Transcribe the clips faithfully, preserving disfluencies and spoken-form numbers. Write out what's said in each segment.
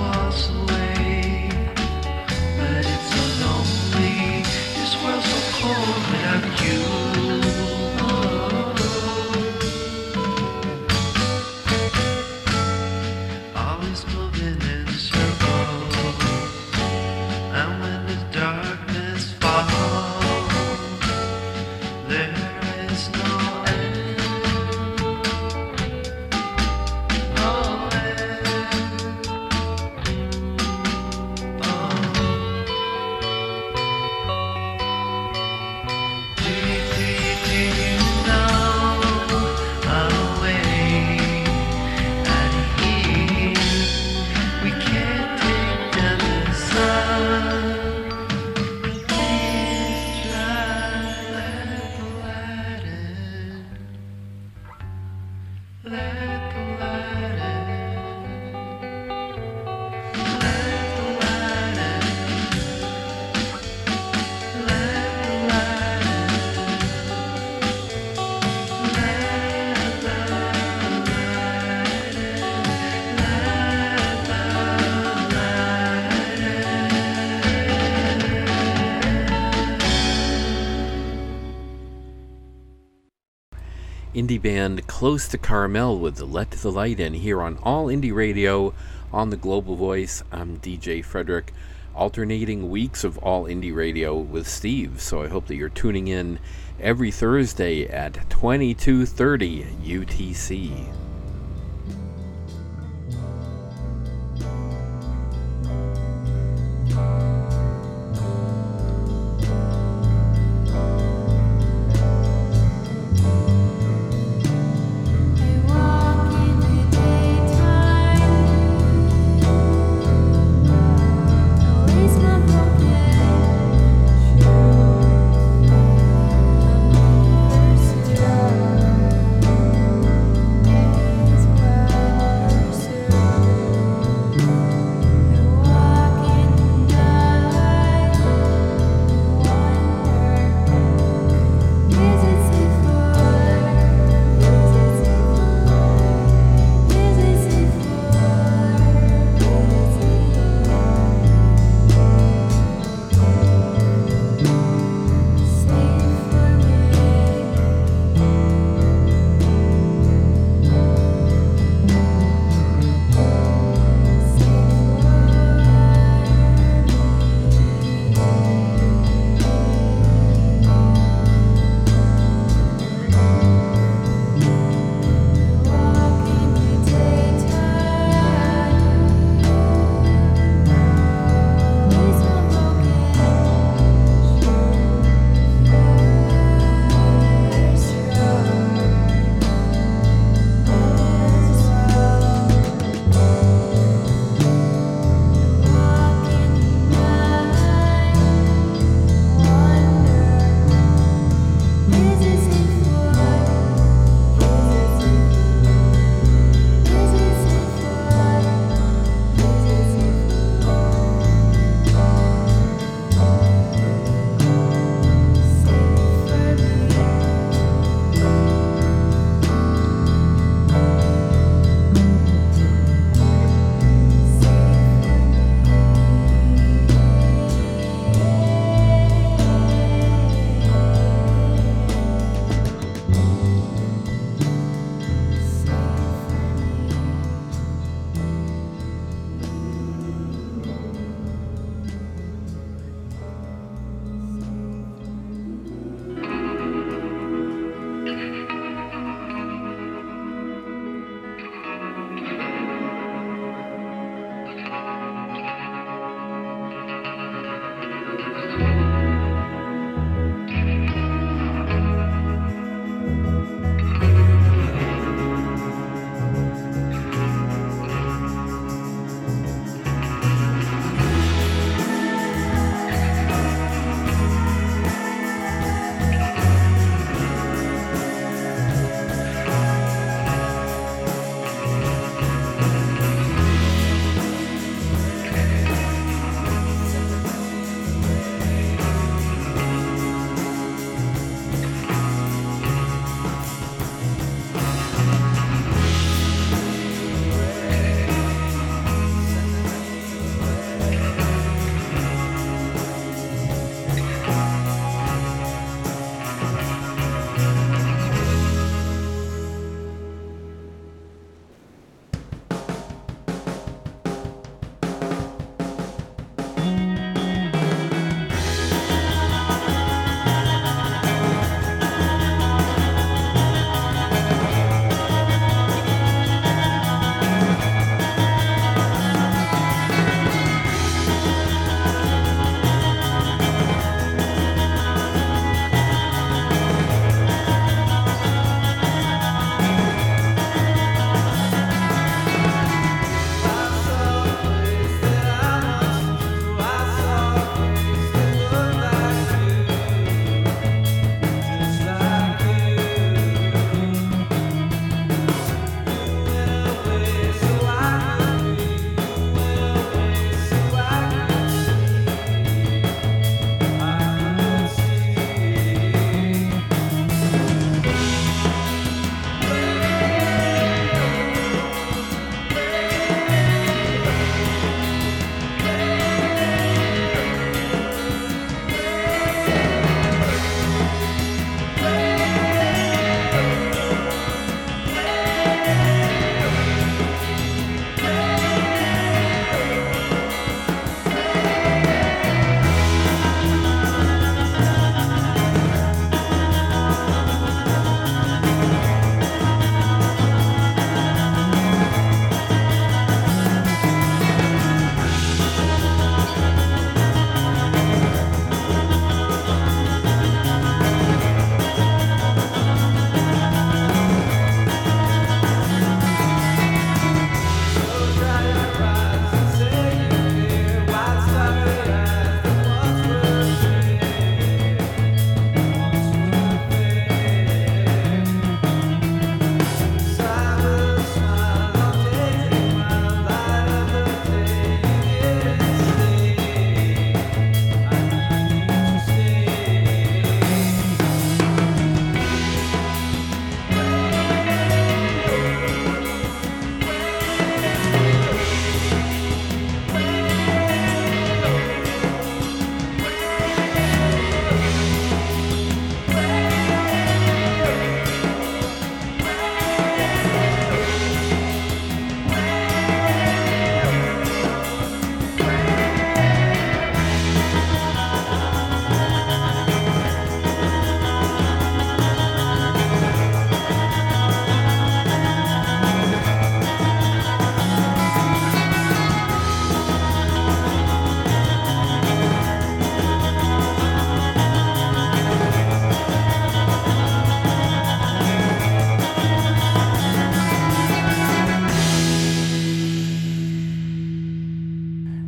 Indie band Close to Carmel with Let the Light In here on All Indie Radio on the Global Voice. I'm D J Frederick, alternating weeks of All Indie Radio with Steve, so I hope that you're tuning in every Thursday at twenty-two thirty U T C. Yeah.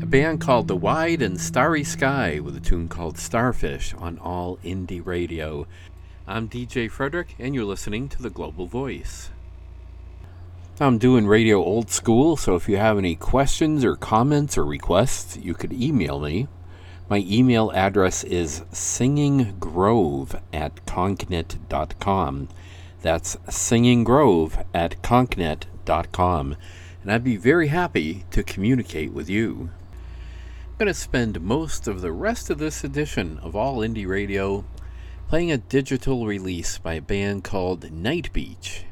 A band called The Wide and Starry Sky with a tune called Starfish on All Indie Radio. I'm D J Frederick, and you're listening to The Global Voice. I'm doing radio old school, so if you have any questions or comments or requests, you could email me. My email address is singinggrove at conknet dot com. That's singinggrove at conknet dot com. And I'd be very happy to communicate with you. I'm going to spend most of the rest of this edition of All Indie Radio playing a digital release by a band called Night Beach.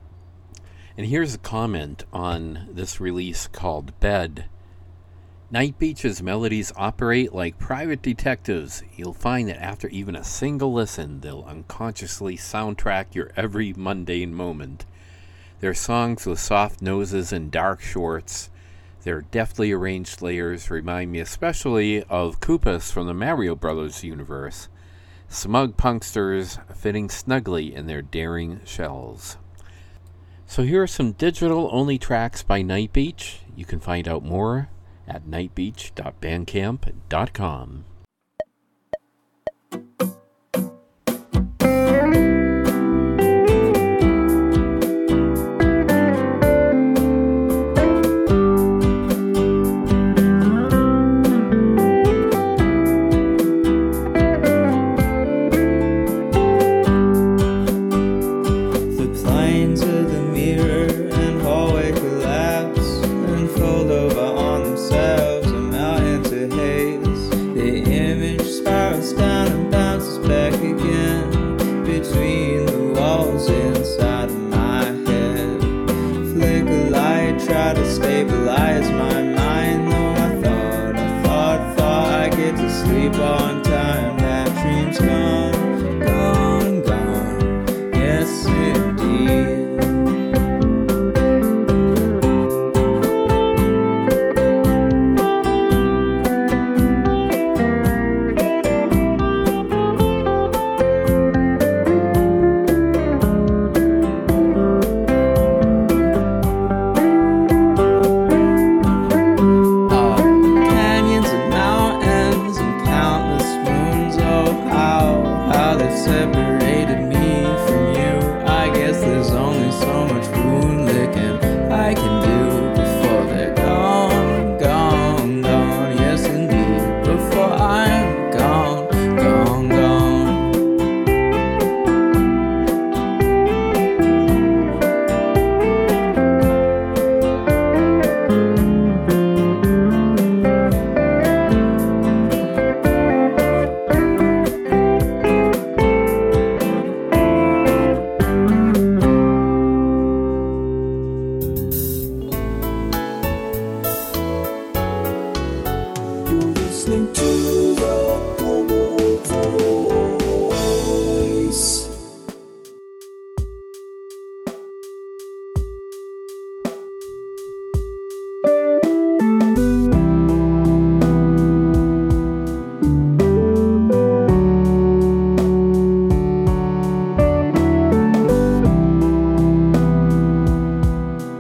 And here's a comment on this release called Bed. Night Beach's melodies operate like private detectives. You'll find that after even a single listen, they'll unconsciously soundtrack your every mundane moment. Their songs with soft noses and dark shorts, their deftly arranged layers remind me especially of Koopas from the Mario Brothers universe. Smug punksters fitting snugly in their daring shells. So here are some digital-only tracks by Night Beach. You can find out more at night beach dot bandcamp dot com.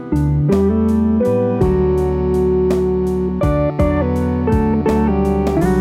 Thank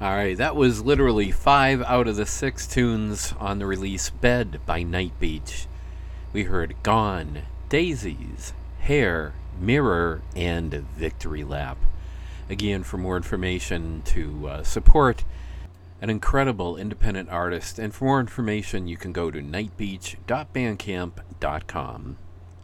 Alright, that was literally five out of the six tunes on the release Bed by Night Beach. We heard Gone, Daisies, Hair, Mirror, and Victory Lap. Again, for more information to uh, support an incredible independent artist, and for more information you can go to night beach dot bandcamp dot com.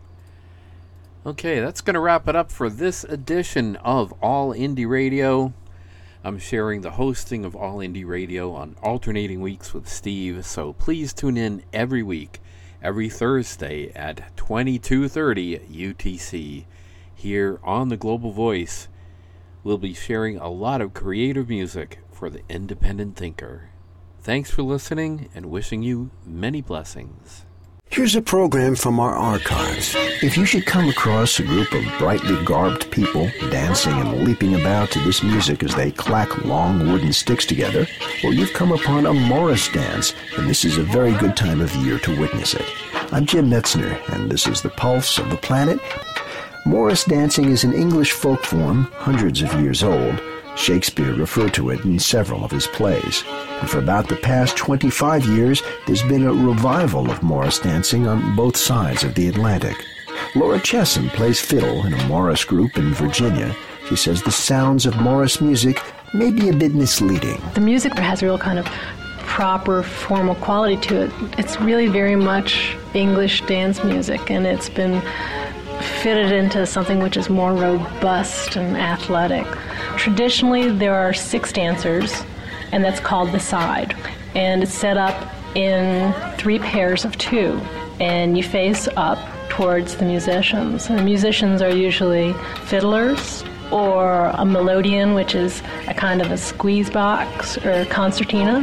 Okay, that's going to wrap it up for this edition of All Indie Radio. I'm sharing the hosting of All Indie Radio on alternating weeks with Steve, so please tune in every week, every Thursday at twenty-two thirty U T C. Here on the Global Voice, we'll be sharing a lot of creative music for the independent thinker. Thanks for listening and wishing you many blessings. Here's a program from our archives. If you should come across a group of brightly garbed people dancing and leaping about to this music as they clack long wooden sticks together, well, you've come upon a Morris dance, and this is a very good time of year to witness it. I'm Jim Metzner, and this is the Pulse of the Planet. Morris dancing is an English folk form, hundreds of years old. Shakespeare referred to it in several of his plays. And for about the past twenty-five years, there's been a revival of Morris dancing on both sides of the Atlantic. Laura Chesson plays fiddle in a Morris group in Virginia. She says the sounds of Morris music may be a bit misleading. The music has a real kind of proper formal quality to it. It's really very much English dance music, and it's been fitted into something which is more robust and athletic. Traditionally, there are six dancers, and that's called the side. And it's set up in three pairs of two, and you face up towards the musicians. And the musicians are usually fiddlers or a melodeon, which is a kind of a squeeze box or concertina,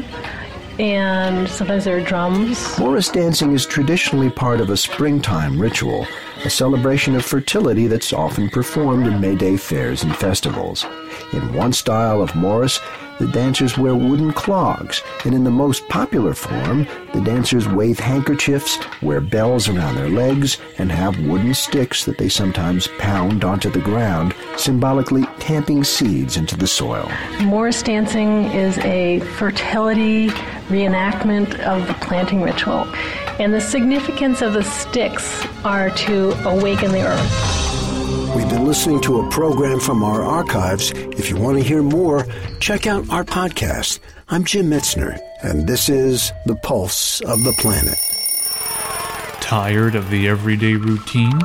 and sometimes there are drums. Morris dancing is traditionally part of a springtime ritual, a celebration of fertility that's often performed in May Day fairs and festivals. In one style of Morris, the dancers wear wooden clogs, and in the most popular form, the dancers wave handkerchiefs, wear bells around their legs, and have wooden sticks that they sometimes pound onto the ground, symbolically tamping seeds into the soil. Morris dancing is a fertility reenactment of the planting ritual, and the significance of the sticks are to awaken the earth. We've been listening to a program from our archives. If you want to hear more, check out our podcast. I'm Jim Metzner, and this is The Pulse of the Planet. Tired of the everyday routine?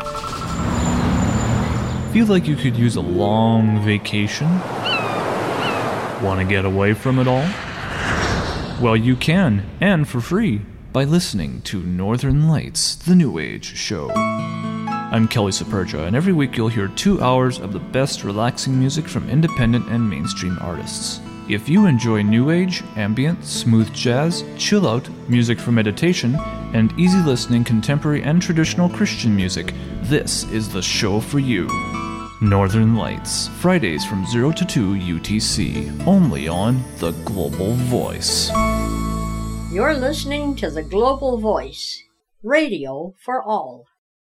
Feel like you could use a long vacation? Want to get away from it all? Well, you can, and for free, by listening to Northern Lights, the New Age show. I'm Kelly Saperja, and every week you'll hear two hours of the best relaxing music from independent and mainstream artists. If you enjoy new age, ambient, smooth jazz, chill out, music for meditation, and easy listening contemporary and traditional Christian music, this is the show for you. Northern Lights, Fridays from zero to two U T C, only on The Global Voice. You're listening to The Global Voice, radio for all.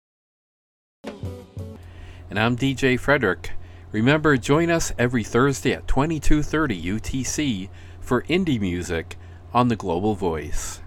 And I'm D J Frederick. Remember, join us every Thursday at twenty-two thirty U T C for indie music on The Global Voice.